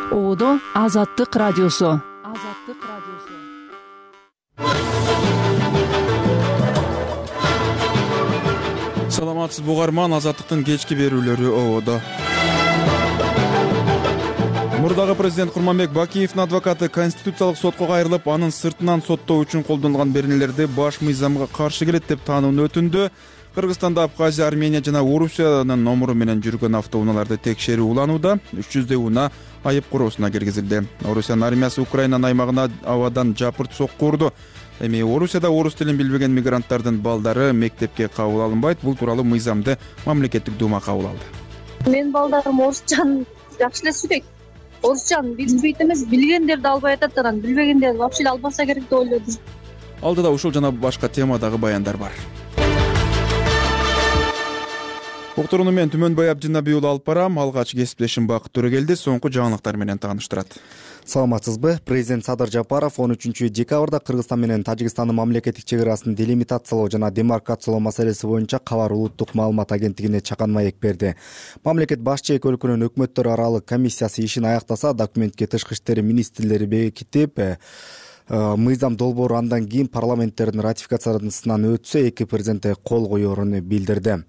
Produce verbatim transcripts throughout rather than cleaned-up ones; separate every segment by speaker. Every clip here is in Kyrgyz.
Speaker 1: Оодо Азаттык радиосу. Азаттык радиосу.
Speaker 2: Саламатсызбы угарман, Азаттыктын кечки берүүлөрү Оодо. Мурдагы президент Курманбек Бакиевдин адвокаты Конституциялык сотко кайрылып, анын сыртынан соттоо үчүн колдонулган беренелерди баш мыйзамга каршы келет деп таанууну өтүндү. Кыргызстанда Абхазия, Армения жана Орусиянын номуру менен жүргөн автоунааларды текшерүү уланууда. үч жүздөй унаа айып короосуна киргизилди. Орусиянын армиясы Украинанын аймагына абадан жапырт сокку урду. Эми Орусияда орус тилин билбеген мигранттардын балдары мектепке кабыл алынбайт. Бул тууралуу мыйзамды мамлекеттик дума кабыл алды.
Speaker 3: Менин балдарым орусчаны жакшы эле сүйлөйт. Орусчаны билбейт эмес, билгендерди албай атат, анан билбегендерди вообще эле албаса керек деп ойлодум.
Speaker 2: Алдыда ушул жана башка темадагы баяндар бар. Уктурууну мен Түмөнбай Абдинабий уулу алып барам. Алгач кесиптешим Бакыт Төрөгелди соңку жаңылыктар менен тааныштырат.
Speaker 4: Саламатсызбы? Президент Садыр Жапаров он үчүнчү декабрда Кыргызстан менен Тажикстандын мамлекеттик чек арасын делимитациялоо жана демаркациялоо маселеси боюнча Кабар улуттук маалымат агенттигине чакан маек берди. Мамлекет башчы эки өлкөнүн өкмөттөр аралык комиссиясы ишин аяктаса, документке тышкы иштер министрлери бекитип, мыйзам долбоору андан кийин парламенттердин ратификациясынан өтсө, эки президент кол коерун билдирди.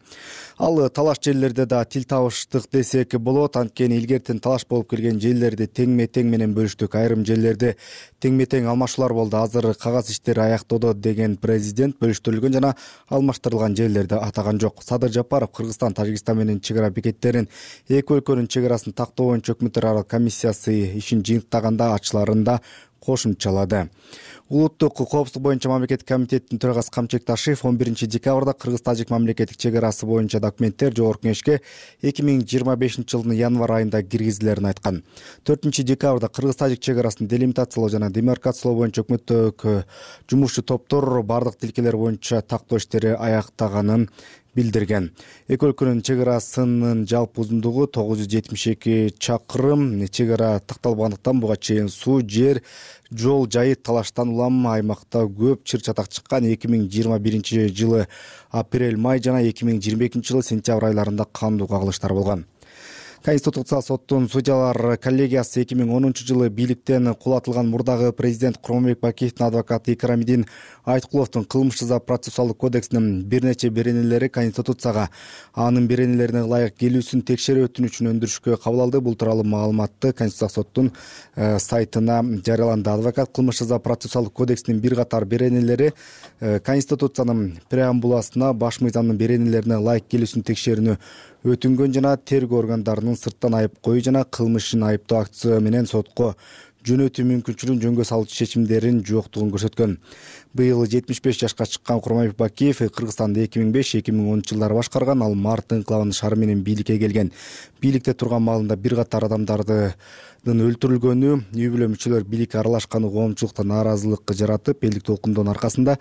Speaker 4: Ал талаш жерлерде да тил табыштык десек болот. Анткени илгертен талаш болуп келген жерлерди теңме-тең менен бөлүштүк. Айрым жерлерде теңме-тең алмашуулар болду. Азыр кагаз иштери аяктоодо деген президент бөлүштүрүлгөн жана алмаштырылган жерлерди атаган жок. Садыр Жапаров Кыргызстан, Тажикстан менен чек ара бекеттерин эки өлкөнүн чек арасын тактоо боюнча өкмөттөр аралык комиссиясы ишин жыйынтаганда ачыларында кошумчалады. Улуттук коопсуздук боюнча мамлекеттик комитеттин төрагасы Камчек Ташиев он биринчи декабрда Кыргыз-Тажик мамлекеттик чек арасы боюнча документтер Жогорку Кеңешке эки миң жыйырма бешинчи жылдын январь айында киргизилерин айткан. төртүнчү декабрда Кыргыз-Тажик чек арасын делимитациялоо жана демаркациялоо боюнча өкмөттүк жумушчу топтор бардык тилкелер боюнча тактоо иштери аяктаганын билдирген. Эки өлкөнүн чек арасынын жалпы узундугу тогуз жүз жетимиш эки чакырым. Чек ара такталбагандыктан буга чейин суу, жер, жол жайы талаштан улам аймакта көп чыр-чатак чыккан. эки миң жыйырма биринчи жылы апрель, май жана эки миң жыйырма экинчи жылы сентябрь айларында кандуу кагылыштар болгон. Конституциялык соттун судьялар коллегиясы эки миң онунчу жылы бийликтен кулатылган мурдагы президент Курманбек Бакиевдин адвокаты Икрамидин Айткуловдун кылмыш жаза процессуалдык кодексинин бир нече беренелери Конституцияга анын беренелерине ылайык келүүсүн текшерүү өтүнүчүн өндүрүшкө кабыл алды. Бул тууралуу маалыматты Конституциялык соттун сайтына жарыяланды. Адвокат кылмыш жаза процессуалдык кодексинин бир катар беренелери Конституциянын преамбуласына баш мыйзамдын беренелерине ылайык келүүсүн текшерүүнү өтүнгөн жана тергөө органдарынын сырттан айып коюу жана кылмышын айыптоо актысы менен сотко жөнөтүү мүмкүнчүлүгүн жөнгө салуучу чечимдерин жоктугун көрсөткөн. Быйыл жетимиш беш жашка чыккан Курманбек Бакиев Кыргызстанды эки миң беш эки миң онунчу жылдары башкарган. Ал март инкылабынын шары менен бийликке келген. Бийликте турган маалында бир катар адамдардын өлтүрүлгөнү, үй бүлө мүчөлөр бийликке аралашканы коомчулукта нааразылык жаратып, элдик толкундоонун аркасында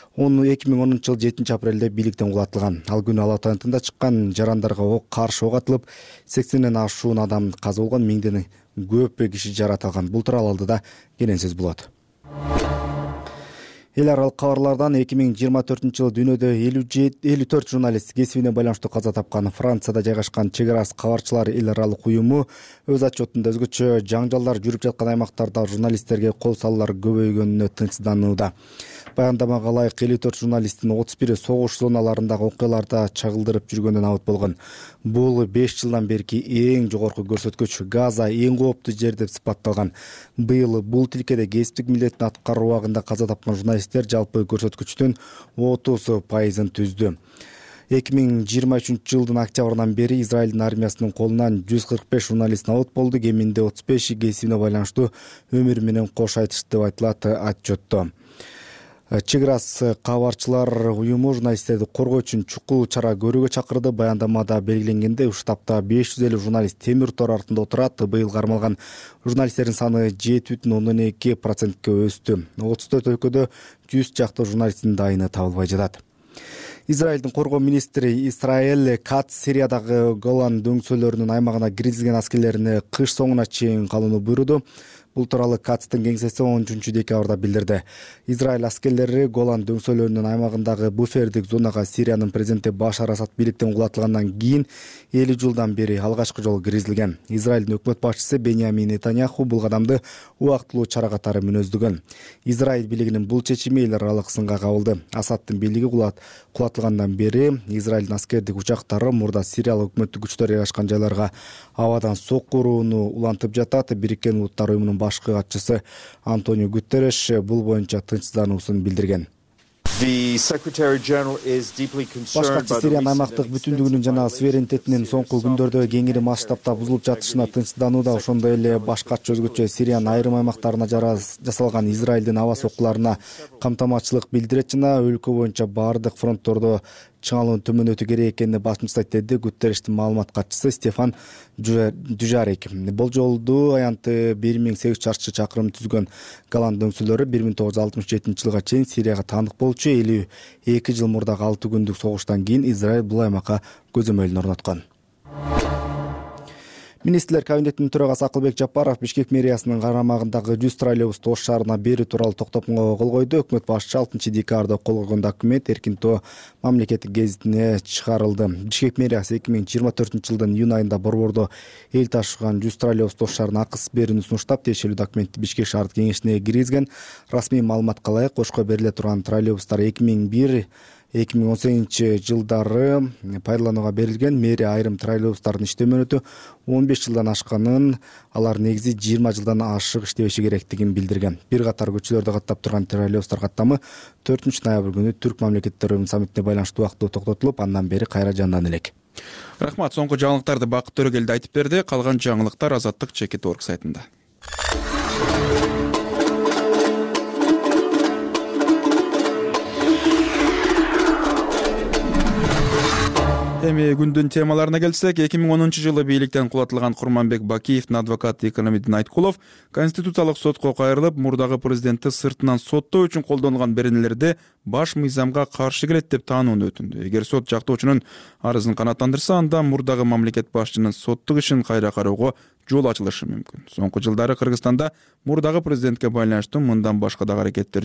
Speaker 4: эки миң онунчу жылы жетинчи апрелде бийликтен кулатылган. Ал күнү Ала Тоо чыккан жарандарга каршы ок атылып, сексенден ашуун адам каза болгон, миңден көп киши жаратылган. Бул тууралуу алдыда кенен сөз болот. Эл аралык кабарлардан эки миң жыйырма төртүнчү жылы дүйнөдө элүү төрт журналист кесибине байланыштуу каза тапкан. Францияда жайгашкан чек ара кабарчылар эл аралык уюму өз отчетунда өзгөчө жаңжалдар жүрүп жаткан аймактарда журналисттерге кол салуулар көбөйгөнүнө тынчсызданууда. Баяндамага ылайык элүү төрт журналисттин отуз бири согуш зоналарындагы окуяларда чагылдырып жүргөндөн абыт болгон. Бул беш жылдан берки эң жогорку көрсөткүч. Газа эң кооптуу жер деп сыпатталган. Быйыл бул тилкеде кесиптик милдетин аткаруу убагында каза тапкан журналисттер жалпы көрсөткүчтүн отуз пайызын түздү. эки миң жыйырма үчүнчү жылдын октябрынан бери Израилдин армиясынын колунан жүз кырк беш журналист абыт болду. Кеминде отуз беши кесибине байланыштуу өмүрү менен кош айтышты деп айтылат отчетто. Чек ара кабарчылар уюму журналисттерди коргоо үчүн чукул чара көрүүгө чакырды. Баяндамада белгиленгендей, уштапта беш жүз элүү журналист темир тор артында отурат. Быйыл кармалган журналисттердин саны жети бүтүн ондон эки процентке өстү. отуз төрт өлкөдө жүз чакты журналисттин дайыны табылбай жатат. Израилдин коргоо министри Исраэль Кац Сириядагы Голан дөңсөлөрүнүн аймагына киргизилген аскерлерине кыш соңуна чейин калууну буйруду. Бул тууралуу Кацтын кеңсеси он үчүнчү декабрда билдирди. Израиль аскерлери Голан дөңсөлөрүнүн аймагындагы буфердик зонага Сириянын президенти Башар Асад бийликтен кулатылгандан кийин элүү жылдан бери алгачкы жолу киргизилген. Израилдин өкмөт башчысы Беньямин Нетаньяху бул кадамды убактылуу чара катары мүнөздөгөн. Израиль бийлигинин бул чечими эл аралык сынга кабылды. Асадтын бийлиги кулатылгандан бери Израилдин аскердик учактары мурда Сириялык өкмөттүк күчтөр жайгашкан жайларга абадан сокку урууну улантып жатат. Бириккен Улуттар уюмунун башкы катчысы Антонио Гутерреш бул боюнча тынчсыздануусун билдирген. Баш катчы Сириянын аймактык бүтүндүгүнүн жана суверенитетинин соңку күндөрдө кеңири масштабта бузулуп жатышына тынчсызданууда. Ошондой эле баш катчы өзгөчө Сириянын айрым аймактарына жасалган Израилдин аба соккуларына камтаматчылык билдирет жана өлкө боюнча баардык фронттордо чыңалуунун төмөнөтүү керек экенин башын жасайт, деди Гутеррештин маалымат катчысы Стефан Дюжарик. Болжолду аянты бир миң сегиз жүз чарчы чакырым түзгөн Голан дөңсөлөрү бир миң тогуз жүз алтымыш жетинчи жылга чейин Сирияга таандык болчу. элүү эки жыл мурдагы алты күндүк согуштан кийин Израиль бул аймакка көзөмөлүн орноткон. Министрлер кабинетинин төрагасы Акылбек Жапаров Бишкек мэриясынын карамагындагы жүз троллейбусту Ош шаарына берүү тууралуу токтомго кол койду. Өкмөт башчысы алтынчы декабрда кол койгон документ Эркин Тоо мамлекеттик гезитине чыгарылды. Бишкек мэриясы эки миң жыйырма төртүнчү жылдын июнь айында борбордо эл ташыган жүз троллейбусту Ош шаарына акысыз берүүнү сунуштап, тиешелүү документти Бишкек шаардык кеңешине киргизген. Расмий маалыматка ылайык, Ошко бериле турган троллейбустар эки миң бир эки миң он сегизинчи жылдары пайдаланууга берилген. Мэрия айрым троллейбустардын иштөө мөөнөтү он беш жылдан ашканын, алар негизи жыйырма жылдан ашык иштебеши керектигин билдирген. Бир катар көчөлөрдө каттап турган троллейбустар каттамы төртүнчү ноябрь күнү Түрк мамлекеттеринин саммитине байланыштуу убактылуу токтотулуп, андан бери кайра жандана элек.
Speaker 2: Рахмат. Соңку жаңылыктарды Бакыт Төрөгелди айтып берди. Калган жаңылыктар Азаттык чекит орг сайтында. Эми күндүн темаларына келсек, эки миң онунчу жылы бийликтен кулатылган Курманбек Бакиевдин адвокаты Икрамидин Айткулов Конституциялык сотко кайрылып, мурдагы президентти сыртынан соттоо үчүн колдонулган беренелерди баш мыйзамга каршы келет деп таанууну өтүндү. Эгер сот жактоочунун арызын канааттандырса, анда мурдагы мамлекет башчынын соттук ишин кайра кароого жол ачылышы мүмкүн. Соңку жылдары Кыргызстанда мурдагы президентке байланыштуу мындан башка дагы аракеттер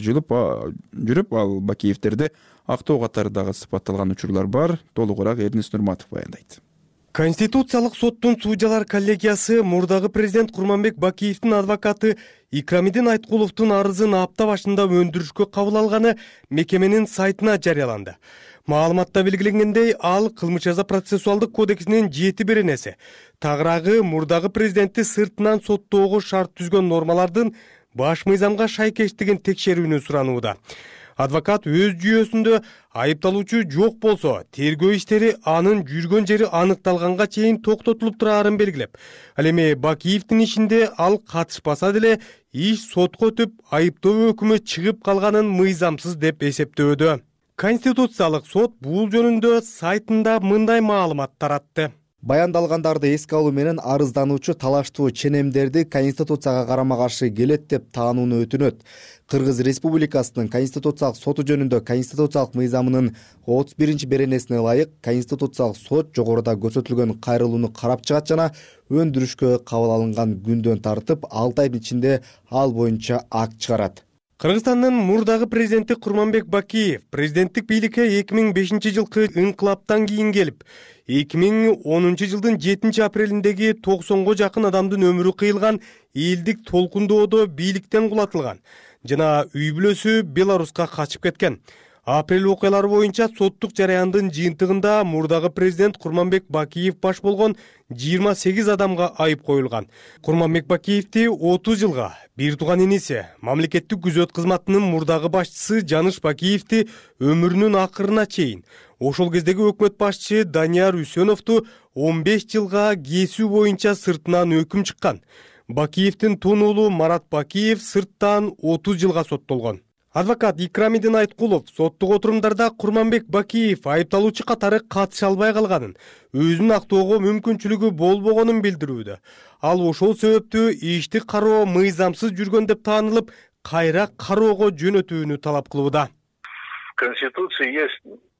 Speaker 2: жүрүп, ал Бакиевдерди актоо катары дагы сыпатталган учурлар бар. Толугураак Эрнис Нурматов баяндайт.
Speaker 5: Конституциялык соттун судьялар коллегиясы мурдагы президент Курманбек Бакиевдин адвокаты Икрамидин Айткуловдун арызын апта башында өндүрүшкө кабыл алганы мекеменин сайтына жарыяланды. Маалыматта белгиленгендей, ал кылмыш жаза процессуалдык кодексинин жети беренеси тагыраагы мурдагы президентти сыртынан соттоого шарт түзгөн нормалардын баш мыйзамга шайкештигин текшерүүнү суранууда. Адвокат өз жүйөсүндө айыпталуучу жок болсо, тергөө иштери анын жүргөн жери аныкталганга чейин токтотулуп турарын белгилеп, ал эми Бакиевдин ишинде ал катышпаса деле иш сотко өтүп, айыптоо өкүмү чыгып калганын мыйзамсыз деп эсептөөдө. Конституциялык сот бул жөнүндө сайтында мындай маалымат таратты.
Speaker 4: Баяндалгандарды эске алуу менен арыздануучу талаштуу ченемдерди Конституцияга карама каршы келет деп таанууну өтүнөт. Кыргыз Республикасынын Конституциялык соту жөнүндө Конституциялык мыйзамынын отуз биринчи беренесине ылайык Конституциялык сот жогоруда көрсөтүлгөн кайрылууну карап чыгат жана өндүрүшкө кабыл алынган күндөн тартып алты айдын ичинде ал боюнча акт чыгарат.
Speaker 5: Кыргызстандын мурдагы президенти Курманбек Бакиев президенттик бийликке эки миң бешинчи жылкы инкылаптан кийин келип, эки миң онунчу жылдын жетинчи апрелиндеги токсонго жакын адамдын өмүрү кыйылган элдик толкундоодо бийликтен кулатылган жана үй бүлөсү Беларуска качып кеткен. Апрель окуялары боюнча соттук жараяндын жыйынтыгында мурдагы президент Курманбек Бакиев баш болгон жыйырма сегиз адамга айып коюлган. Курманбек Бакиевди отуз жылга, бир тууган иниси, мамлекеттик күзөт кызматынын мурдагы башчысы Жаныш Бакиевди өмүрүнүн акырына чейин, ошол кездеги өкмөт башчы Данияр Үсөновду он беш жылга кесүү боюнча сыртынан өкүм чыккан. Бакиевдин тун уулу Марат Бакиев сырттан отуз жылга соттолгон. Адвокат Икрамидин Айткулов соттук отурумдарда Курманбек Бакиев айыпталуучу катары катыша албай калганын, өзүн актоого мүмкүнчүлүгү болбогонун билдирүүдө. Ал ошол себептүү ишти кароо мыйзамсыз жүргөн деп таанылып, кайра кароого жөнөтүүнү талап кылууда.
Speaker 6: В Конституции есть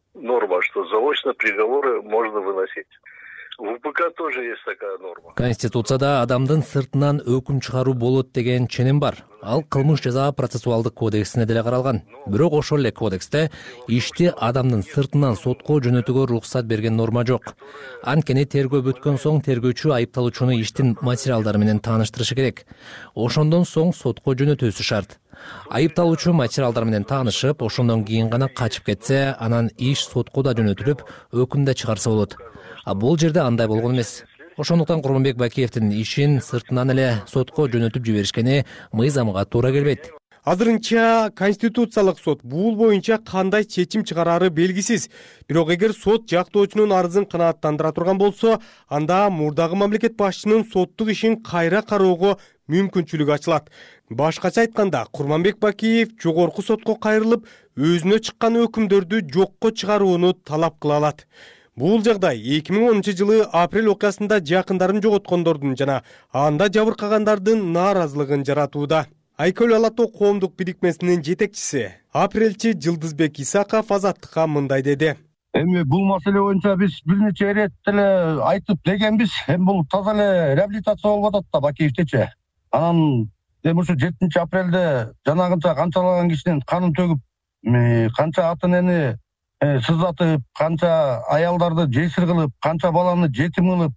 Speaker 6: норма, что заочно приговоры можно выносить. В УПК тоже есть такая норма.
Speaker 7: Конституцияда адамдын сыртынан өкүм чыгаруу болот деген ченем бар. Ал кылмыш жаза процессуалдык кодексине деле каралган. Бирок ошол эле кодексте ишти адамдын сыртынан сотко жөнөтүүгө уруксат берген норма жок. Анткени тергөө бүткөн соң тергөөчү айыпталуучуну иштин материалдары менен тааныштырышы керек. Ошондон соң сотко жөнөтүүсү шарт. Айыпталуучу материалдар менен таанышып, ошондон кийин гана качып кетсе, анан иш сотко да жөнөтүлүп, өкүм да чыгарса болот. А бул жерде андай болгон эмес. Ошондуктан Курманбек Бакиевдин ишин сыртынан эле сотко жөнөтүп жиберишкени мыйзамга туура келбейт.
Speaker 5: Азырынча Конституциялык сот бул боюнча кандай чечим чыгарары белгисиз. Бирок эгер сот жактоочунун арызын канааттандыра турган болсо, анда мурдагы мамлекет башчынын соттук ишин кайра кароого мүмкүнчүлүк ачылат. Башкача айтканда, Курманбек Бакиев жогорку сотко кайрылып, өзүнө чыккан өкүмдөрдү жокко чыгарууну талап кыла алат. Бул жагдай эки миң онунчу жылы апрель окуясында жакындарын жоготкондордун жана анда жабыркагандардын нааразылыгын жаратууда. Айкөл Ала Тоо коомдук бирикмесинин жетекчиси апрелчи Жылдызбек Исаков Азаттыкка мындай деди.
Speaker 8: Эми бул маселе боюнча биз бир нече ирет деле айтып дегенбиз. Эми бул таза эле реабилитация болуп атат да Бакиевтечи. Анан эми ушу жетинчи апрелде жанагынча канчалаган кишинин канын төгүп, канча ата энени сыздатып, канча аялдарды жесир кылып, канча баланы жетим кылып,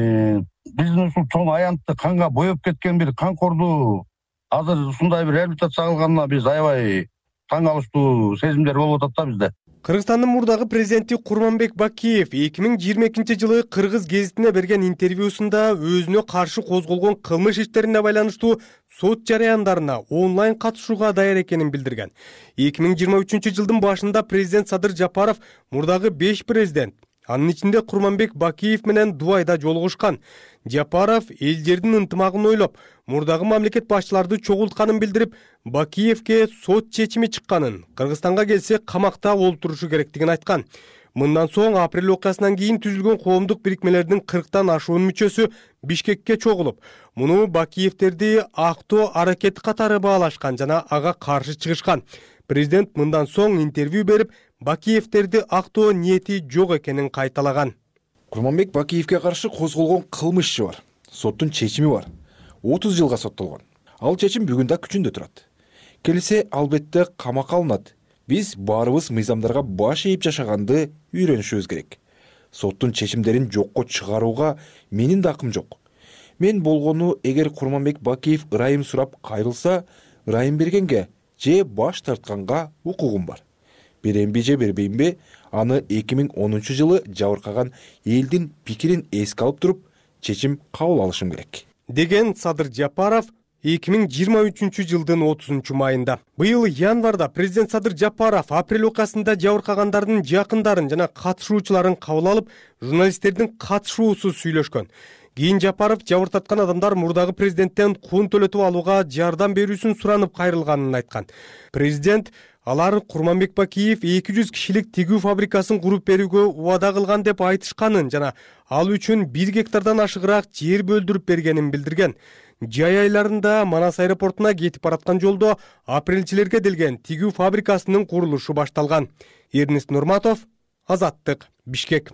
Speaker 8: биздин ушул чоң аянтты канга боеп кеткен бир канкорду азыр ушундай бир реабилитация кылганына биз аябай таң калыштуу сезимдер болуп атат да бизде.
Speaker 5: Кыргызстандын мурдагы президенти Курманбек Бакиев эки миң жыйырма экинчи жылы Кыргыз гезитине берген интервьюсунда өзүнө каршы козголгон кылмыш иштерине байланыштуу сот жарыяндарына онлайн катышууга даяр экенин билдирген. эки миң жыйырма үчүнчү жылдын башында президент Садыр Жапаров мурдагы беш президент, анын ичинде Курманбек Бакиев менен Дубайда жолугушкан. Жапаров элдердин ынтымагын ойлоп, мурдагы мамлекет башчыларды чогултканын билдирип, Бакиевке сот чечими чыкканын, Кыргызстанга келсе камакта олтурушу керектигин айткан. Мындан соң апрель окуясынан кийин түзүлгөн коомдук бирикмелердин кырктан ашуун мүчөсү Бишкекке чогулуп, муну Бакиевтерди актоо аракети катары баалашкан жана ага каршы чыгышкан. Президент мындан соң интервью берип, Бакиевтерди актоо ниети жок экенин кайталаган.
Speaker 9: Курманбек Бакиевке каршы козголгон кылмыш иши бар. Соттун чечими бар. отуз жылга соттолгон. Ал чечим бүгүн да күчүндө турат. Келсе албетте камакка алынат. Биз баарыбыз мыйзамдарга баш ийип жашаганды үйрөнүшүбүз керек. Соттун чечимдерин жокко чыгарууга менин да акым жок. Мен болгону эгер Курманбек Бакиев ырайым сурап кайрылса, ырайым бергенге же баш тартканга укугум бар. Беремби же бербеймби, аны эки миң онунчу жылы жабыркаган элдин пикирин эске алып туруп, чечим кабыл алышым керек.
Speaker 5: Деген Садыр Жапаров эки миң жыйырма үчүнчү жылдын отузунчу майында. Быйыл январда президент Садыр Жапаров апрель окуясында жабыркагандардын жакындарын жана катышуучуларын кабыл алып, журналисттердин катышуусу сүйлөшкөн. Кийин Жапаров жабыртаткан адамдар мурдагы президенттен кун төлөтүп алууга жардам берүүсүн суранып кайрылганын айткан. Президент алар Курманбек Бакиев эки жүз кишилик тигүү фабрикасын куруп берүүгө убада кылган деп айтышканын жана ал үчүн бир гектардан ашыгыраак жер бөлдүрүп бергенин билдирген. Жай айларында Манас аэропортуна кетип бараткан жолдо апрелчилерге делген тигүү фабрикасынын курулушу башталган. Эрнест Нурматов, Азаттык, Бишкек.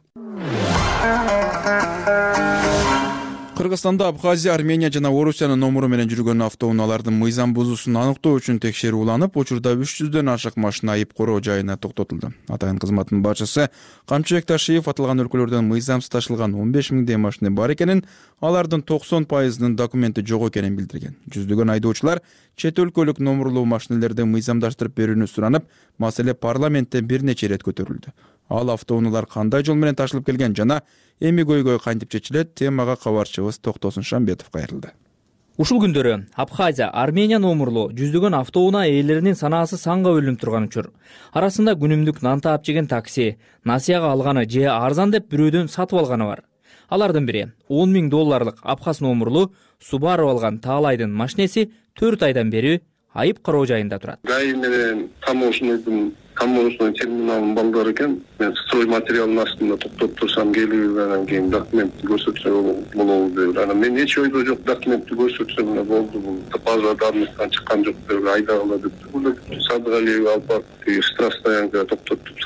Speaker 2: Кыргызстанда Абхазия, Армения жана Орусиянын номуру менен жүргөн автоунаалардын мыйзам бузуусун аныктоо үчүн текшерүү уланып, учурда үч жүздөн ашык машина айып короо жайына токтотулду. Атайын кызматтын башчысы Камчыбек Ташиев аталган өлкөлөрдөн мыйзамсыз ташылган он беш миңдей машина бар экенин, алардын токсон пайызынын документи жок экенин билдирген. Жүздөгөн айдоочулар чет өлкөлүк номурлуу машинелерди мыйзамдаштырып берүүнү суранып, маселе парламентте бир нече ирет көтөрүлдү. Ал автоунаалар кандай жол менен ташылып келген жана эми көйгөй кантип чечилет, темага кабарчыбыз Токтосун Шамбетов кайрылды.
Speaker 10: Ушул күндөрү Абхазия, Армения номурлуу жүздөгөн автоунаа ээлеринин санаасы санга бөлүнүп турган учур. Арасында күнүмдүк нан таап жеген такси, насыяга алганы же арзан деп бирөөдөн сатып алганы бар. Алардын бири он миң долларлык Абхаз номурлуу Subaru алган Таалайдын машинеси төрт айдан бери айып кароо жайында турат.
Speaker 6: Дай менен таможнядын таможный терминалдын балдары экен. Мен строй материалдын астында токтоп турсам келүүнөн кийин документти көрсөтсө болобу деп. Анан мен эч ойдо жок, документти көрсөтсөм эле болду. Бул база дармыстан чыккан жок деп айдагыла деп. Бул Садыгалиев алып барып штраф стоянкага токтотуп салды.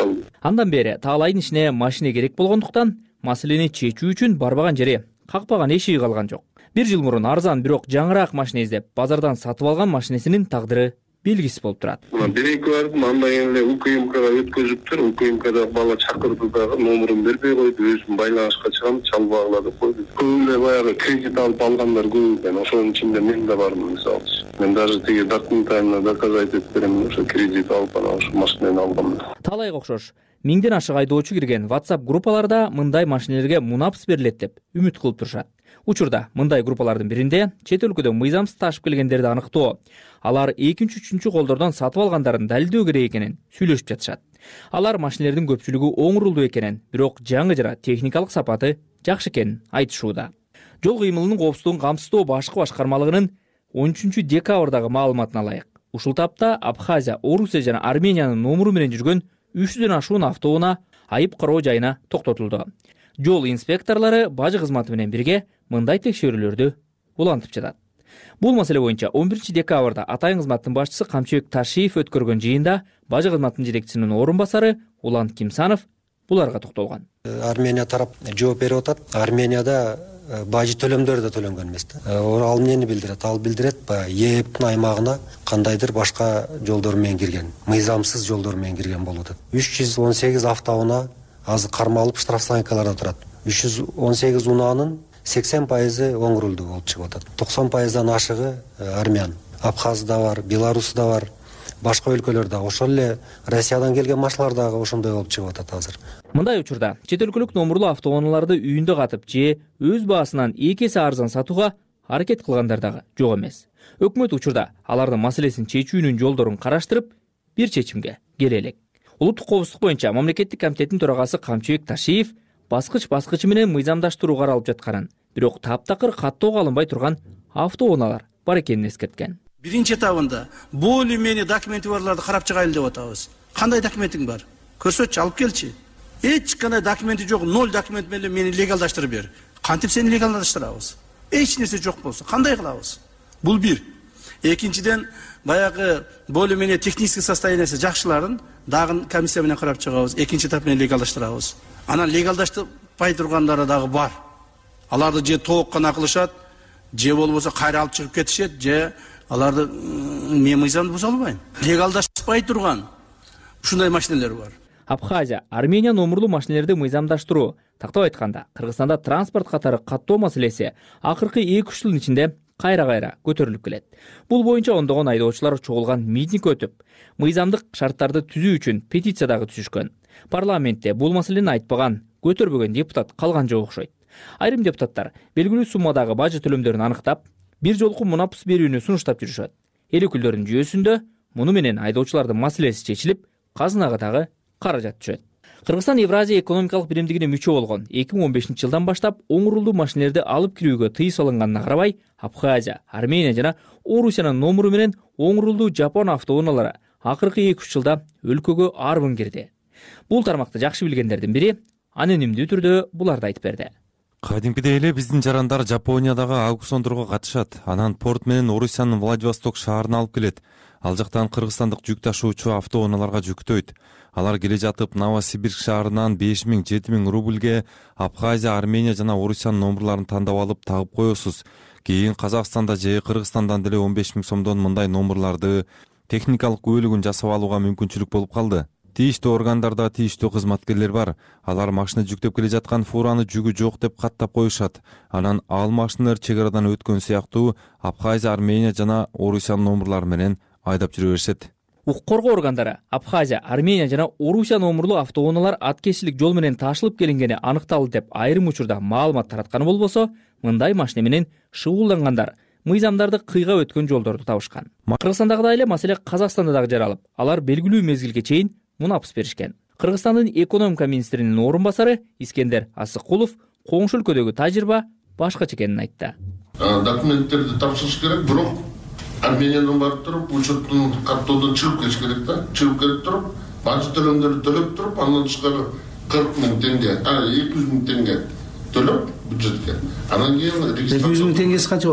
Speaker 10: Андан бери таалайдын ишине машина керек болгондуктан маселени чечүү үчүн барбаган жери, какпаган эшиги калган жок. Бир жыл мурун арзан бирок жаңыраак машина издеп, базардан сатып алган машинесинин тагдыры белгисиз болуп турат.
Speaker 6: Мына беренки бардым, андан кийин эле УКМКга өткөзүптүр. УКМКда бала чакырды дагы, номерин бербей койду, өзүм байланышка чыгам, чалбагыла деп койду. Көп эле баягы кредит алып алгандар көп экен. Ошонун ичинде мен да бармын, мисалы. Мен даже тиги документально доказать этип берем, ошо кредит алып анан ошо машинени алгам.
Speaker 10: Талайга окшош миңден ашык айдоочу кирген WhatsApp группаларда мындай машинелерге мунапс берилет деп үмүт кылып турушат. Учурда мындай группалардын биринде чет өлкөдө мыйзамсыз ташып келгендерди аныктоо, алар экинчи үчүнчү колдордон сатып алгандарын далилдөө керек экенин сүйлөшүп жатышат. Алар машинелердин көпчүлүгү оңурулду экенин, бирок жаңы жана техникалык сапаты жакшы экенин айтышууда. Жол кыймылынын коопсуздугун камсыздоо башкы башкармалыгынын он үчүнчү декабрдагы маалыматына ылайык. Ушул тапта Абхазия, Орусия жана Армениянын номуру менен жүргөн үч жүздөн ашуун автоунаа айып кароо жайына токтотулду. Жол инспекторлору бажы кызматы менен бирге мындай текшерүүлөрдү улантып жатат. Бул маселе боюнча он биринчи декабрда Атайын кызматтын башчысы Камчыбек Ташиев өткөргөн жыйында бажы кызматынын жетекчисинин орун басары Улан Кимсанов буларга токтолгон.
Speaker 11: Армения тарап жооп берип атат. Арменияда бажы төлөмдөр да төлөнгөн эмес да. Ал эмнени билдирет? Ал билдирет ЕЭПтин аймагына кандайдыр башка жолдор менен кирген, мыйзамсыз жолдор менен кирген болуп атат. үч жүз он сегиз автоунаа азыр кармалып штрафстанкаларда турат. үч жүз он сегиз унаанын сексен пайызы оңурулду болуп чыгып атат. токсон пайыздан ашыгы армян. Абхазда бар, Беларусьда бар, башка өлкөлөрдө, ошол эле Россиядан келген машиналар дагы ошондой болуп чыгып атат азыр.
Speaker 10: Мындай учурда чет өлкөлүк номурлуу автоунааларды үйүндө катып же өз баасынан эки эсе арзан сатууга аракет кылгандар дагы жок эмес. Өкмөт учурда алардын маселесин чечүүнүн жолдорун караштырып, бир чечимге келе элек. Улуттук коопсуздук боюнча мамлекеттик комитеттин төрагасы Камчыбек Ташиев баскыч-баскычы менен мыйзамдаштыруу каралып жатканын, бирок таптакыр каттоого алынбай турган автоунаалар бар экенин эскерткен.
Speaker 12: Биринчи этабында более-менее документи барларды карап чыгайлы деп атабыз. Кандай документиң бар? Көрсөтчү, алып келчи. Эч кандай документи жок, ноль документ менен мени легалдаштырып бер. Кантип сени легалдаштырабыз? Эч нерсе жок болсо, кандай кылабыз? Бул бир. Экинчиден, баягы более-менее технический состояниясы жакшыларын дагы комиссия менен карап чыгабыз. Экинчи этап менен легалдаштырабыз. Анан легалдаштырбай тургандары дагы бар. Аларды же тоок гана кылышат, же болбосо кайра алып чыгып кетишет, же аларды мен мыйзамды буза албайм. Легалдаштырбай турган ушундай машиналар бар.
Speaker 10: Абхазия, Армения номурлуу машинелерди мыйзамдаштыруу, тактап айтканда, Кыргызстанда транспорт катары каттоо маселеси акыркы эки үч жылдын ичинде кайра-кайра көтөрүлүп келет. Бул боюнча ондогон айдоочулар чогулган митинг өтүп, мыйзамдык шарттарды түзүү үчүн петиция дагы түзүшкөн. Парламентте бул маселени айтпаган, көтөрбөгөн депутат калган жок окшойт. Айрым депутаттар белгилүү суммадагы бажы төлөмдөрүн аныктап, бир жолку мунапс берүүнү сунуштап жүрүшөт. Эл өкүлдөрүнүн жүйөсүндө муну менен айдоочулардын маселеси чечилип, казынага дагы каражат түшөт. Кыргызстан Евразия экономикалык биримдигине мүчө болгон эки миң он бешинчи жылдан баштап оңурулдуу машинелерди алып кирүүгө тыюу салынганына карабай, Абхазия, Армения жана Орусиянын номуру менен оңурулдуу жапон автоунаалары акыркы эки үч жылда өлкөгө арбын кирди. Бул тармакты жакшы билгендердин бири анонимдүү түрдө буларды айтып берди.
Speaker 13: Кадимкидей эле биздин жарандар Жапониядагы аукциондорго катышат, анан порт менен Орусиянын Владивосток шаарына алып келет. Ал жактан кыргызстандык жүк ташуучу автоунааларга жүктөйт. Алар келе жатып Новосибирск шаарынан беш миң жети миң рубльге Абхазия, Армения жана Орусиянын номурларын тандап алып тагып коесуз. Кийин Казакстанда же Кыргызстандан деле он беш миң сомдон мындай номурларды техникалык өбөлүгүн жасап алууга мүмкүнчүлүк болуп калды. Тийиштүү органдарда тийиштүү кызматкерлер бар. Алар машина жүктөп келе жаткан фураны жүгү жок деп каттап коюшат. Анан ал машиналар чек арадан өткөн сыяктуу Абхазия, Армения жана Орусиянын номурлары менен айдап жүрө беришет.
Speaker 10: Укук коргоо органдары Абхазия, Армения жана Орусия номурлуу автоунаалар аткечилик жол менен ташылып келингени аныкталды деп айрым учурда маалымат таратканы болбосо, мындай машина менен шыгуулдангандар мыйзамдарды кыйга өткөн жолдорду табышкан. Кыргызстандагыдай эле маселе Казакстанда дагы жаралып, алар белгилүү мезгилге чейин мунапс беришкен. Кыргызстандын экономика министринин орун басары Искендер Асыкулов коңшу өлкөдөгү тажрыйба башкача экенин айтты.
Speaker 14: Документтерди тапшырыш керек, бирок Армениядан барып туруп, учеттун каттоодон чыгып келиш керек да. Чыгып келип туруп, бажы төлөмдөрдү төлөп туруп, андан тышкары кырк миң теңге, эки жүз миң теңге төлөп бюджетке. Анан кийин
Speaker 15: эки жүз миң теңгеси канча болот экен?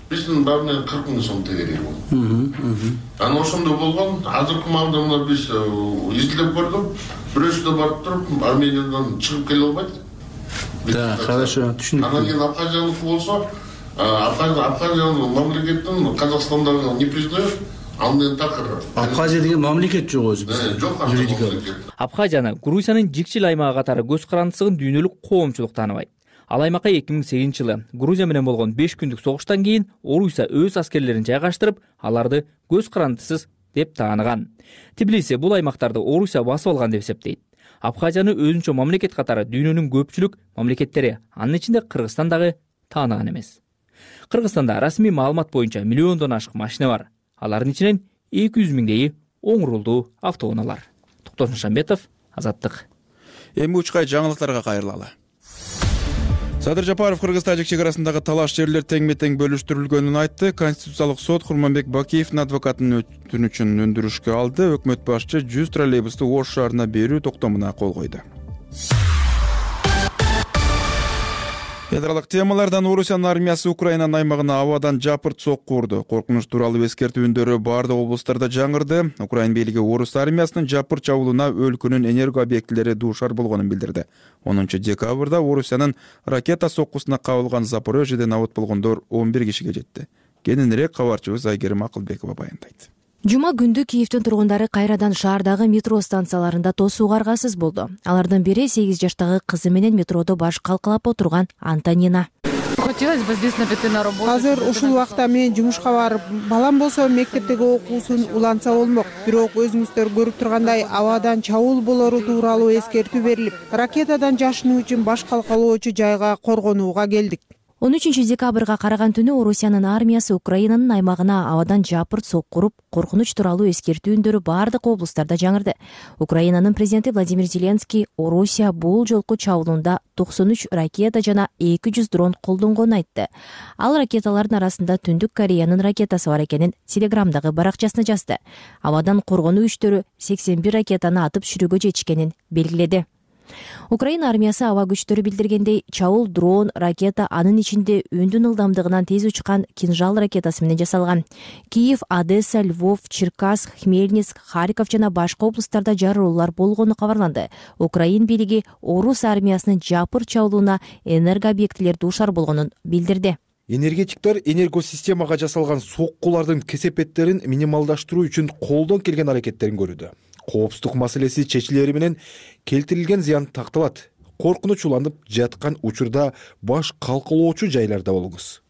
Speaker 14: биздин баары менен кырк миң сом тегереги болду. Анан ошондой болгон. Азыркы маалда мына биз изилдеп көрдүк. Бирөөсү барып туруп Армениядан чыгып келе албайт.
Speaker 12: Да, хорошо, түшүндүк.
Speaker 14: Анан кийин Абхазияныкы болсо, Абхазиянын мамлекетин Казакстандагы не признает. Ал менен такыр.
Speaker 12: Абхазия деген мамлекет жок өзү бизде.
Speaker 14: Жок, мамлекет.
Speaker 10: Абхазияны Грузиянын жикчил аймагы катары көз карандысыгын дүйнөлүк коомчулук тааныбайт. Ал аймакка эки миң сегизинчи жылы Грузия менен болгон беш күндүк согуштан кийин Орусия өз аскерлерин жайгаштырып, аларды көз карандысыз деп тааныган. Тбилиси бул аймактарды Орусия басып алган деп эсептейт. Абхазияны өзүнчө мамлекет катары дүйнөнүн көпчүлүк мамлекеттери, анын ичинде Кыргызстан дагы тааныган эмес. Кыргызстанда расмий маалымат боюнча миллиондон ашык машина бар. Алардын ичинен эки жүз миңдейи оң рулдуу автоунаалар. Токтосун Шамбетов, Азаттык.
Speaker 2: Эми учкай жаңылыктарга кайрылалы. Садыр Жапаров Кыргыз-Тажик чек арасындагы талаш жерлер теңме-тең бөлүштүрүлгөнүн айтты. Конституциялык сот Курманбек Бакиевдин адвокатынын өтүнүчүн өндүрүшкө алды. Өкмөт башчы жүз троллейбусту Ош шаарына берүү токтомуна кол койду. Ядралык темалардан Орусиянын армиясы Украинанын аймагына абадан жапырт сокку урду. Коркунуч тууралуу эскертүү үндөрү бардык облустарда жаңырды. Украин бийлиги Орус армиясынын жапырт чабуулуна өлкөнүн энерго объектилери дуушар болгонун билдирди. онунчу декабрда Орусиянын ракета соккусуна кабылган Запорожьеден абат болгондор он бир кишиге жетти. Кененирээк кабарчыбыз Айгерим Акылбекова баяндайт.
Speaker 15: Жума күндү Киевдин тургундары кайрадан шаардагы метро станцияларында тосууга аргасыз болду. Алардын бири сегиз жаштагы кызы менен метродо баш калкалап отурган Антонина.
Speaker 16: Азыр ушул убакта мен жумушка барып, балам болсо мектептеги окуусун улантса болмок. Бирок өзүңүздөр көрүп тургандай абадан чабуул болору тууралуу эскертүү берилип, ракетадан жашынуу үчүн баш калкалоочу жайга коргонууга келдик.
Speaker 15: он үчүнчү декабрга караган түнү Орусиянын армиясы Украинанын аймагына абадан жапырт сокку уруп, коркунуч тууралуу эскертүү үндөрү бардык облустарда жаңырды. Украинанын президенти Владимир Зеленский Орусия бул жолку чабуулунда токсон үч ракета жана эки жүз дрон колдонгонун айтты. Ал ракеталардын арасында Түндүк Кореянын ракетасы бар экенин Телеграмдагы баракчасына жазды. Абадан коргонуу күчтөрү сексен бир ракетаны атып чүрүүгө жетишкенин белгиледи. Украина армиясы аба күчтөрү билдиргендей, чабуул дрон, ракета, анын ичинде үндүн ылдамдыгынан тез учкан кинжал ракетасы менен жасалган. Киев, Одесса, Львов, Черкасск, Хмельницк, Харьков жана башка облустарда жарылуулар болгону кабарланды. Украин бийлиги Орус армиясынын жапырт чабуулуна энерго объектилер дуушар болгонун билдирди.
Speaker 9: Энергетиктер энергосистемага жасалган соккулардын кесепеттерин минималдаштыруу үчүн колдон келген аракеттерин көрүүдө. Коопсуздук маселеси чечилери менен келтирилген зыян такталат. Коркунуч уланып жаткан учурда баш калкалоочу жайларда болуңуз.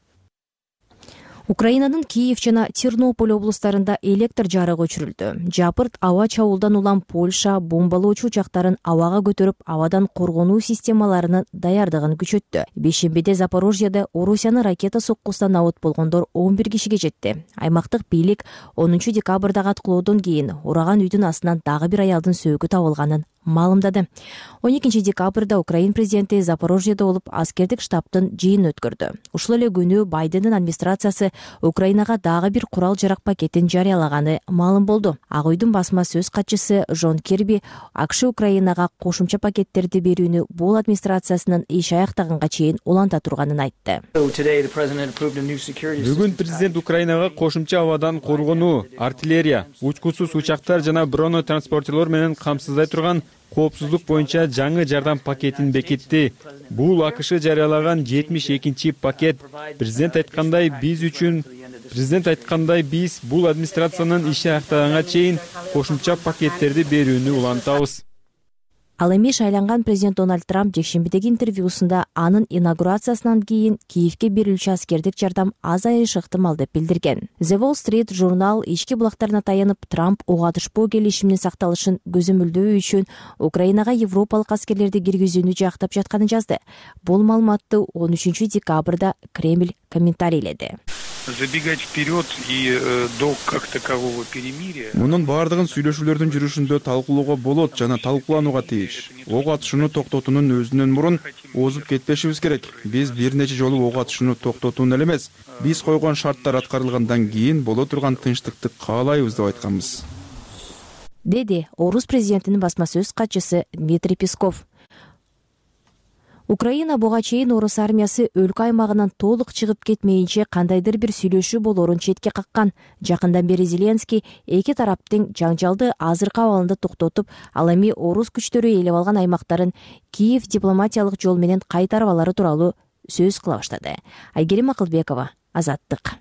Speaker 15: Украинанын Киев жана Тернополь облустарында электр жарыгы өчүрүлдү. Жапырт аба чабуулдан улам Польша бомбалоочу учактарын абага көтөрүп, абадан коргонуу системаларынын даярдыгын күчөттү. Бешембиде Запорожьеде Орусиянын ракета соккусунан абат болгондор он бир кишиге жетти. Аймактык бийлик онунчу декабрдагы аткылоодон кийин ураган үйдүн астынан дагы бир аялдын сөөгү табылганын маалымдады. он экинчи декабрда Украин президенти Запорожьеде болуп аскердик штабтын жыйынын өткөрдү. Ушул эле күнү Байдендин администрациясы Украинага дагы бир курал жарак пакетин жарыялаганы маалым болду. Ак үйдүн басма сөз катчысы Жон Кирби АКШ Украинага кошумча пакеттерди берүүнү бул администрациясынын иш аяктаганга чейин уланта турганын айтты.
Speaker 17: Бүгүн президент Украинага кошумча абадан коргонуу, артиллерия, учкусуз учактар жана бронетранспортерлор менен камсыздай турган коопсуздук боюнча жаңы жардам пакетин бекитти. Бул АКШ жарыялаган жетимиш экинчи пакет. Президент айткандай биз үчүн Президент айткандай биз бул администрациянын иши аяктаганга чейин кошумча пакеттерди берүүнү улантабыз.
Speaker 15: Ал эми шайланган президент Дональд Трамп жекшембидеги интервьюсунда анын инаугурациясынан кийин Киевге берилүүчү аскердик жардам азайышы ыктымал деп билдирген. The Wall Street журнал ички булактарына таянып, Трамп ок атышпоо келишиминин сакталышын көзөмөлдөө үчүн Украинага европалык аскерлерди киргизүүнү жактап жатканын жазды. Бул маалыматты он үчүнчү декабрда Кремль комментарийледи.
Speaker 18: Забегать вперед и до как такового перемирия.
Speaker 2: Мунун бардыгын сүйлөшүүлөрдүн жүрүшүндө талкуулоого болот жана талкууланууга тийиш. Ок атышууну токтотуунун өзүнөн мурун озуп кетпешибиз керек. Биз бир нече жолу ок атышууну токтотууну эле эмес, биз койгон шарттар аткарылгандан кийин боло турган тынчтыкты каалайбыз деп айтканбыз.
Speaker 15: Деди Орус президентинин басма сөз катчысы Дмитрий Песков. Украина буга чейин орус армиясы өлкө аймагынан толук чыгып кетмейинче кандайдыр бир сүйлөшүү болоорун четке каккан. Жакындан бери Зеленский эки тараптын жаңжалды азыркы абалында токтотуп, ал эми орус күчтөрү ээлеп алган аймактарын Киев дипломатиялык жол менен кайтарып алары тууралуу сөз кыла баштады. Айгерим Акылбекова, Азаттык.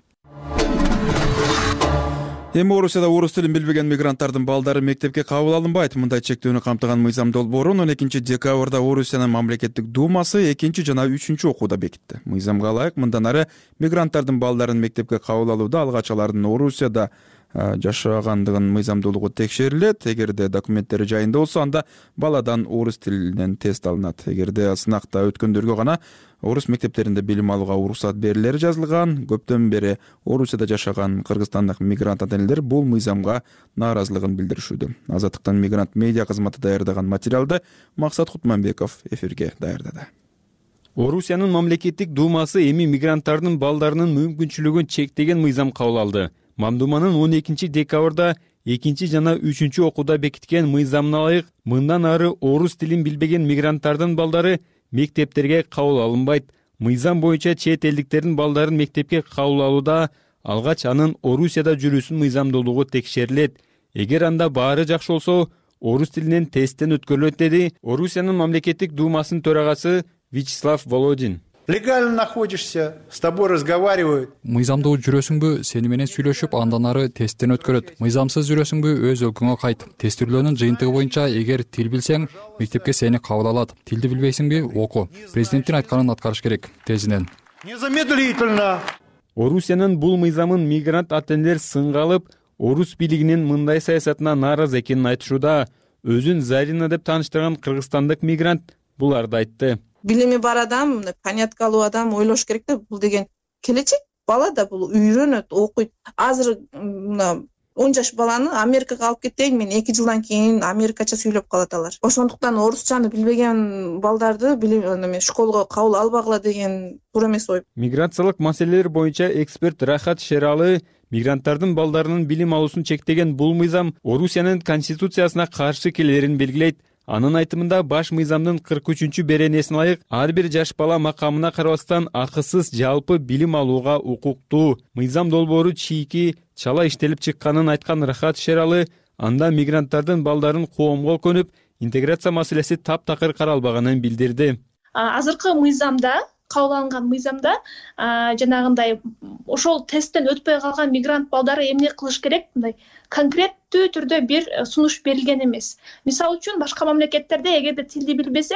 Speaker 2: Эми Орусияда орус тилин билбеген мигранттардын балдары мектепке кабыл алынбайт. Мындай чектөөнү камтыган мыйзам долбоорун он экинчи декабрда Орусиянын мамлекеттик думасы экинчи жана үчүнчү окууда бекитти. Мыйзамга ылайык мындан ары мигранттардын балдарын мектепке кабыл алууда алгач алардын Орусияда жашагандыгын мыйзамдуулугу текшерилет. Эгерде документтери жайында болсо, анда баладан орус тилинен тест алынат. Эгерде сынакта өткөндөргө гана орус мектептеринде билим алууга уруксат берилери жазылган. Көптөн бери Орусияда жашаган кыргызстандык мигрант ата-энелер бул мыйзамга нааразылыгын билдиришүүдө. Азаттыктан мигрант медиа кызматы даярдаган материалды Максат Кутманбеков эфирге даярдады.
Speaker 17: Орусиянын мамлекеттик думасы эми мигранттардын балдарынын мүмкүнчүлүгүн чектеген мыйзам кабыл алды. Мамдуманын он экинчи декабрда экинчи жана үчүнчү окууда бекиткен мыйзамына ылайык мындан ары орус тилин билбеген мигранттардын балдары мектептерге кабыл алынбайт. Мыйзам боюнча чет элдиктердин балдарын мектепке кабыл алууда алгач анын Орусияда жүрүүсүнүн мыйзамдуулугу текшерилет. Эгер анда баары жакшы болсо, орус тилинен тесттен өткөрүлөт, деди Орусиянын мамлекеттик думасынын төрагасы Вячеслав Володин.
Speaker 19: Легально находишься, с тобой разговаривают.
Speaker 20: Мыйзамдуу жүрөсүңбү, сени менен сүйлөшүп, андан ары тесттен өткөрөт. Мыйзамсыз жүрөсүңбү, өз өлкөңө кайт. Тестирлөөнүн жыйынтыгы боюнча эгер тил билсең, мектепке сени кабыл алат. Тилди билбейсиңби, оку. Президенттин айтканын аткарыш керек, тезинен.
Speaker 19: Незамедлительно.
Speaker 17: Орусиянын бул мыйзамын мигрант ата-энелер сынга алып, орус бийлигинин мындай саясатына нааразы экенин айтышууда. Өзүн Зарина деп тааныштырган кыргызстандык мигрант буларды айтты.
Speaker 21: Билими бар адам, понятка алуу адам ойлош керек да, бул деген келечек. Бала да бул үйрөнөт, окуйт. Азыр мына он жаш баланы Америкага алып кетейин, мен эки жылдан кийин америкача сүйлөп калат алар. Ошондуктан орусчаны билбеген балдарды билим школго кабыл албагыла деген туура эмес ой.
Speaker 17: Миграциялык маселелер боюнча эксперт Рахат Шералы мигранттардын балдарынын билим алуусун чектеген бул мыйзам Орусиянын конституциясына каршы келерин белгилейт. Анын айтымында баш мыйзамдын кырк үчүнчү беренесине ылайык ар бир жаш бала макамына карабастан акысыз жалпы билим алууга укуктуу. Мыйзам долбоору чийки чала иштелип чыкканын айткан Рахат Шералы анда мигранттардын балдарын коомго көнүп, интеграция маселеси таптакыр каралбаганын билдирди.
Speaker 22: Азыркы мыйзамда, кабыл алынган мыйзамда жанагындай ошол тесттен өтпөй калган мигрант балдары эмне кылыш керек, мындай конкреттүү түрдө бир сунуш берилген эмес. Мисалы үчүн башка мамлекеттерде эгерде тилди билбесе,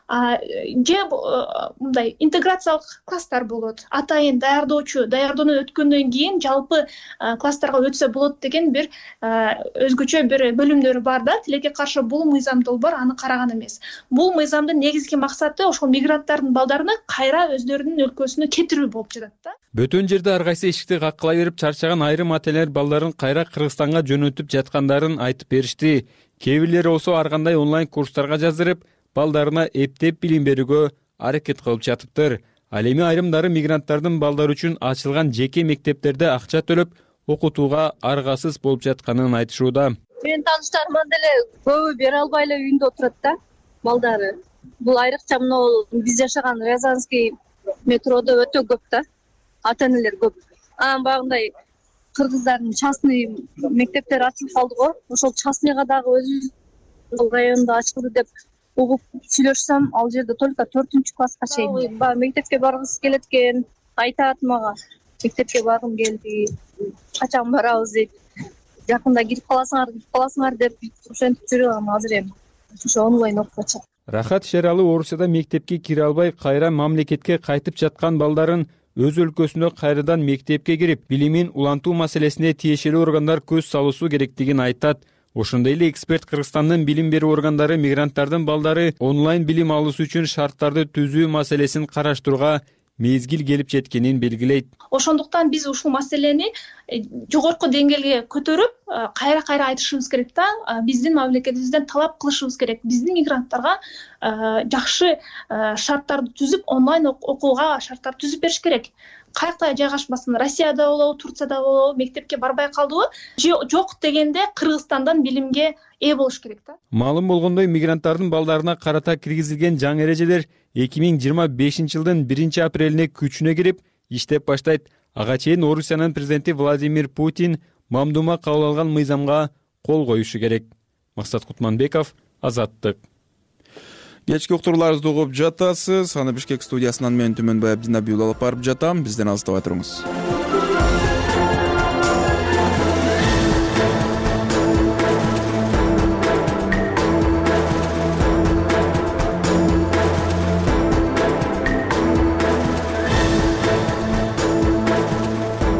Speaker 22: же мындай интеграциялык класстар болот. Атайын даярдоочу, даярдоону өткөндөн кийин жалпы класстарга өтсө болот деген бир өзгөчө бир бөлүмдөр бар да. Тилекке каршы бул мыйзам долбоор аны караган эмес. Бул мыйзамдын негизги максаты ошол мигранттардын балдарыны кайра өздөрүнүн өлкөсүнө кетирүү болуп жатат да.
Speaker 17: Бөтөн жерде ар кайсы эшикти каккыла берип чарчаган айрым ата-энелер балдарын кайра Кыргызстанга жөнөтүп жаткандарын айтып беришти. Кээ бирлери болсо ар кандай онлайн курстарга жаздырып, балдарына эптеп билим берүүгө аракет кылып жатыптыр. Ал эми айрымдары мигранттардын балдары үчүн ачылган жеке мектептерде акча төлөп окутууга аргасыз болуп жатканын айтышууда.
Speaker 3: Менин тааныштарыман деле көбү бере албай эле үйүндө отурат да, балдары. Бул айрыкча мына биз жашаган Рязанский метродо өтө көп да, ата-энелер көп. Анан багындай кыргыздардын частный мектептери ачылып калды го. Ошол частныйга дагы өзүбүздүн районда ачылды деп угуп сүйлөшсөм, ал жерде только төртүнчү класска чейин. Баягы мектепке баргысы келет экен, айтат мага. Мектепке баргым келди. Качан барабыз дейт. Жакында кирип каласыңар, кирип каласыңар деп ошентип жүрөм азыр эми. Ошо онлайн окутачак.
Speaker 17: Рахат Шералы Орусияда мектепке кире албай кайра мамлекетке кайтып жаткан балдарын өз өлкөсүнө кайрадан мектепке кирип, билимин улантуу маселесине тиешелүү органдар көз салуусу керектигин айтат. Ошондой эле эксперт Кыргызстандын билим берүү органдары мигранттардын балдары онлайн билим алуусу үчүн шарттарды түзүү маселесин караштырууга мезгил келип жеткенин белгилейт.
Speaker 22: Ошондуктан биз ушул маселени жогорку деңгээлге көтөрүп, кайра-кайра айтышыбыз керек да, биздин мамлекетибизден талап кылышыбыз керек. Биздин мигранттарга жакшы шарттарды түзүп, онлайн окууга шарттар түзүп бериш керек. каякта жайгашпасын, Россияда болобу, Турцияда болобу мектепке барбай калдыбы, же жок дегенде Кыргызстандан билимге ээ болуш керек да.
Speaker 17: Маалым болгондой, мигранттардын балдарына карата киргизилген жаңы эрежелер эки миң жыйырма бешинчи жылдын биринчи апрелине күчүнө кирип иштеп баштайт. Ага чейин Орусиянын президенти Владимир Путин мамдума кабыл алган мыйзамга кол коюшу керек. Максат Кутманбеков, Азаттык.
Speaker 2: Кечки уктурууларыбызды угуп жатасыз. Аны Бишкек студиясынан мен Түмөнбай Абдинабиулов алып барып жатам. Бизден алыстабай туруңуз.